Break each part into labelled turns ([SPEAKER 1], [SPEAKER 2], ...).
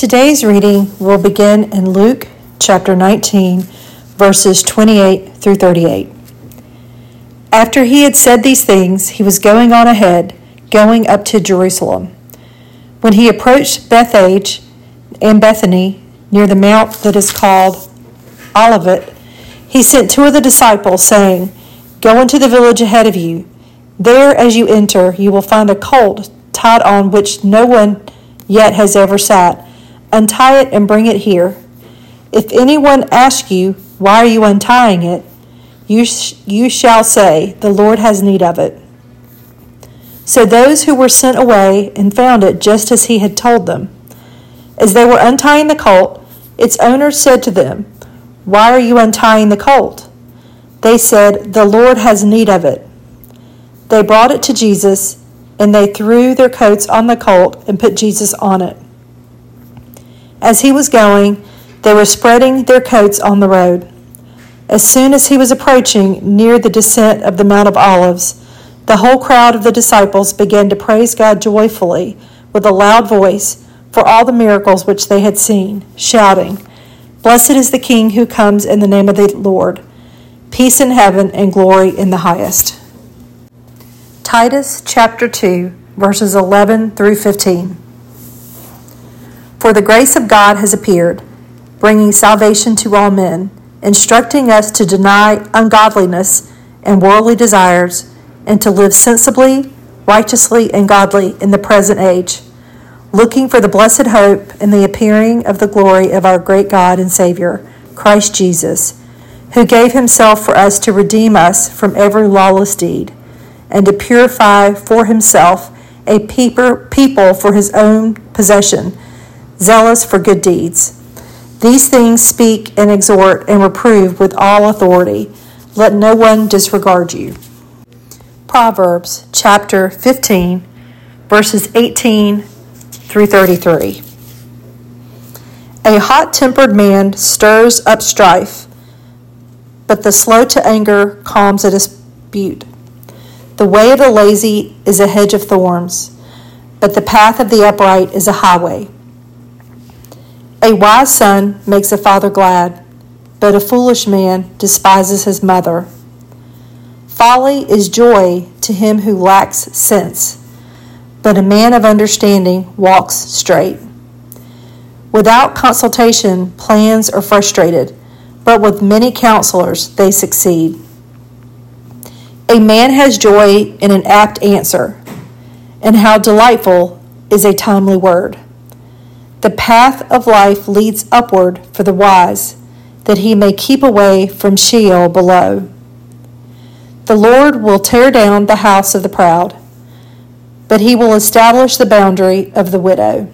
[SPEAKER 1] Today's reading will begin in Luke chapter 19, verses 28 through 38. After he had said these things, he was going on ahead, going up to Jerusalem. When he approached Bethphage and Bethany, near the mount that is called Olivet, he sent two of the disciples, saying, "Go into the village ahead of you. There, as you enter, you will find a colt tied on which no one yet has ever sat. Untie it and bring it here. If anyone asks you, 'Why are you untying it?' you shall say, 'The Lord has need of it.'" So those who were sent away and found it just as he had told them. As they were untying the colt, its owner said to them, "Why are you untying the colt?" They said, "The Lord has need of it." They brought it to Jesus, and they threw their coats on the colt and put Jesus on it. As he was going, they were spreading their coats on the road. As soon as he was approaching near the descent of the Mount of Olives, the whole crowd of the disciples began to praise God joyfully with a loud voice for all the miracles which they had seen, shouting, "Blessed is the King who comes in the name of the Lord. Peace in heaven and glory in the highest." Titus chapter 2, verses 11 through 15. For the grace of God has appeared, bringing salvation to all men, instructing us to deny ungodliness and worldly desires, and to live sensibly, righteously, and godly in the present age, looking for the blessed hope and the appearing of the glory of our great God and Savior, Christ Jesus, who gave himself for us to redeem us from every lawless deed, and to purify for himself a people for his own possession, zealous for good deeds. These things speak and exhort and reprove with all authority. Let no one disregard you. Proverbs chapter 15, verses 18 through 33. A hot-tempered man stirs up strife, but the slow to anger calms a dispute. The way of the lazy is a hedge of thorns, but the path of the upright is a highway. A wise son makes a father glad, but a foolish man despises his mother. Folly is joy to him who lacks sense, but a man of understanding walks straight. Without consultation, plans are frustrated, but with many counselors they succeed. A man has joy in an apt answer, and how delightful is a timely word. The path of life leads upward for the wise, that he may keep away from Sheol below. The Lord will tear down the house of the proud, but he will establish the boundary of the widow.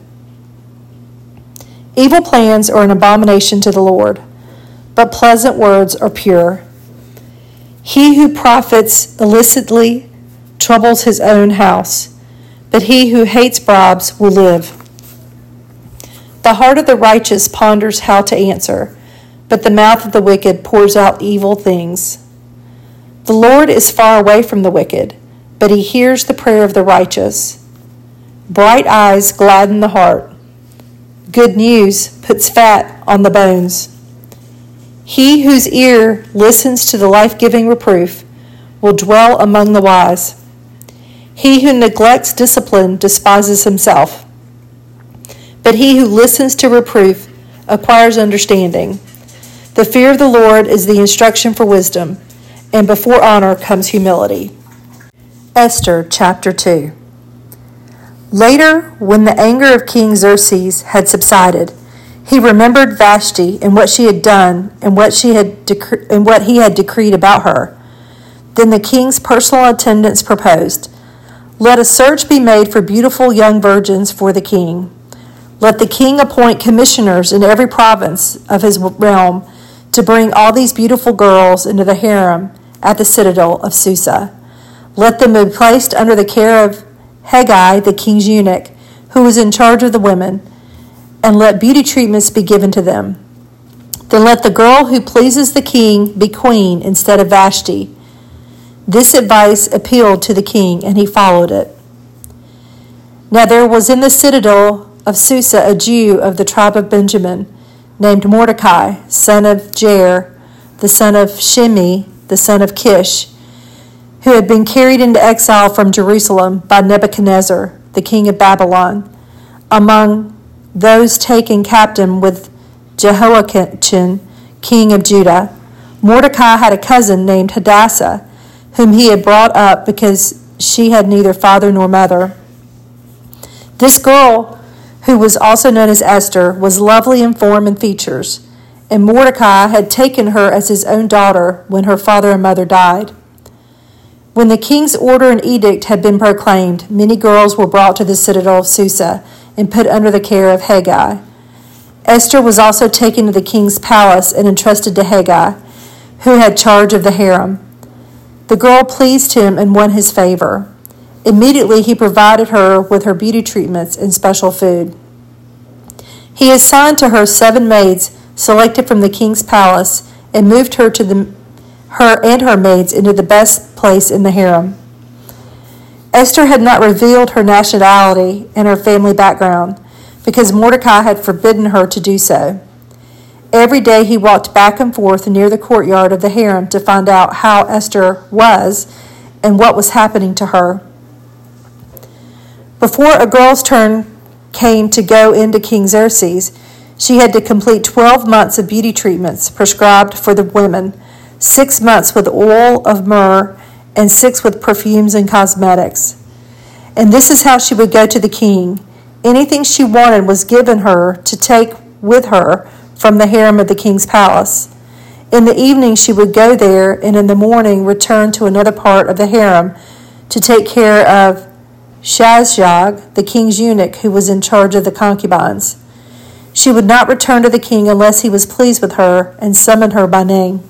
[SPEAKER 1] Evil plans are an abomination to the Lord, but pleasant words are pure. He who profits illicitly troubles his own house, but he who hates bribes will live. The heart of the righteous ponders how to answer, but the mouth of the wicked pours out evil things. The Lord is far away from the wicked, but he hears the prayer of the righteous. Bright eyes gladden the heart. Good news puts fat on the bones. He whose ear listens to the life-giving reproof will dwell among the wise. He who neglects discipline despises himself, but he who listens to reproof acquires understanding. The fear of the Lord is the instruction for wisdom, and before honor comes humility. Esther chapter 2. Later, when the anger of King Xerxes had subsided, he remembered Vashti and what she had done and what he had decreed about her. Then the king's personal attendants proposed, "Let a search be made for beautiful young virgins for the king. Let the king appoint commissioners in every province of his realm to bring all these beautiful girls into the harem at the citadel of Susa. Let them be placed under the care of Haggai, the king's eunuch, who is in charge of the women, and let beauty treatments be given to them. Then let the girl who pleases the king be queen instead of Vashti." This advice appealed to the king, and he followed it. Now there was in the citadel of Susa a Jew of the tribe of Benjamin, named Mordecai, son of Jair, the son of Shimei, the son of Kish, who had been carried into exile from Jerusalem by Nebuchadnezzar, the king of Babylon. Among those taken captive with Jehoiachin, king of Judah, Mordecai had a cousin named Hadassah, whom he had brought up because she had neither father nor mother. This girl, who was also known as Esther, was lovely in form and features, and Mordecai had taken her as his own daughter when her father and mother died. When the king's order and edict had been proclaimed, many girls were brought to the citadel of Susa and put under the care of Hegai. Esther was also taken to the king's palace and entrusted to Hegai, who had charge of the harem. The girl pleased him and won his favor. Immediately he provided her with her beauty treatments and special food. He assigned to her 7 maids selected from the king's palace and moved her and her maids into the best place in the harem. Esther had not revealed her nationality and her family background because Mordecai had forbidden her to do so. Every day he walked back and forth near the courtyard of the harem to find out how Esther was and what was happening to her. Before a girl's turn came to go into King Xerxes, she had to complete 12 months of beauty treatments prescribed for the women, 6 months with oil of myrrh, and 6 with perfumes and cosmetics. And this is how she would go to the king. Anything she wanted was given her to take with her from the harem of the king's palace. In the evening she would go there, and in the morning return to another part of the harem to take care of Shashgaz, the king's eunuch who was in charge of the concubines. She would not return to the king unless he was pleased with her and summoned her by name.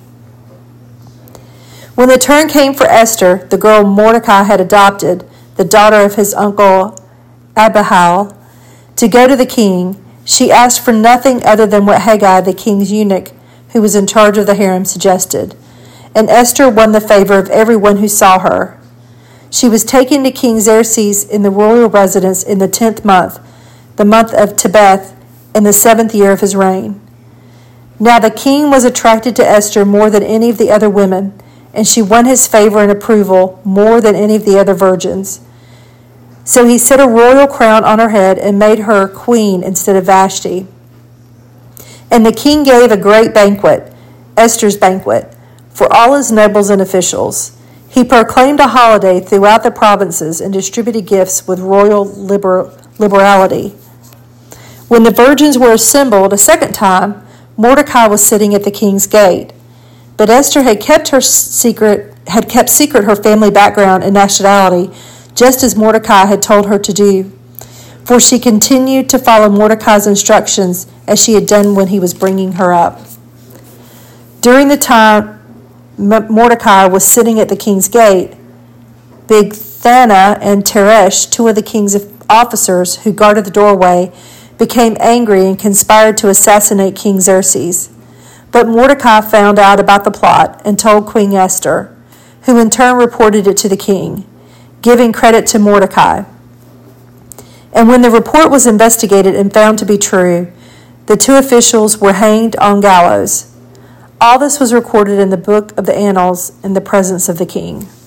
[SPEAKER 1] When the turn came for Esther, the girl Mordecai had adopted, the daughter of his uncle Abihail, to go to the king, she asked for nothing other than what Hegai, the king's eunuch, who was in charge of the harem, suggested. And Esther won the favor of everyone who saw her. She was taken to King Xerxes in the royal residence in the 10th month, the month of Tebeth, in the 7th year of his reign. Now the king was attracted to Esther more than any of the other women, and she won his favor and approval more than any of the other virgins. So he set a royal crown on her head and made her queen instead of Vashti. And the king gave a great banquet, Esther's banquet, for all his nobles and officials. He proclaimed a holiday throughout the provinces and distributed gifts with royal liberality. When the virgins were assembled a second time, Mordecai was sitting at the king's gate. But Esther had kept secret her family background and nationality, just as Mordecai had told her to do. For she continued to follow Mordecai's instructions as she had done when he was bringing her up. During the time Mordecai was sitting at the king's gate, Bigthana and Teresh, 2 of the king's officers who guarded the doorway, became angry and conspired to assassinate King Xerxes. But Mordecai found out about the plot and told Queen Esther, who in turn reported it to the king, giving credit to Mordecai. And when the report was investigated and found to be true, the 2 officials were hanged on gallows. All this was recorded in the book of the annals in the presence of the king.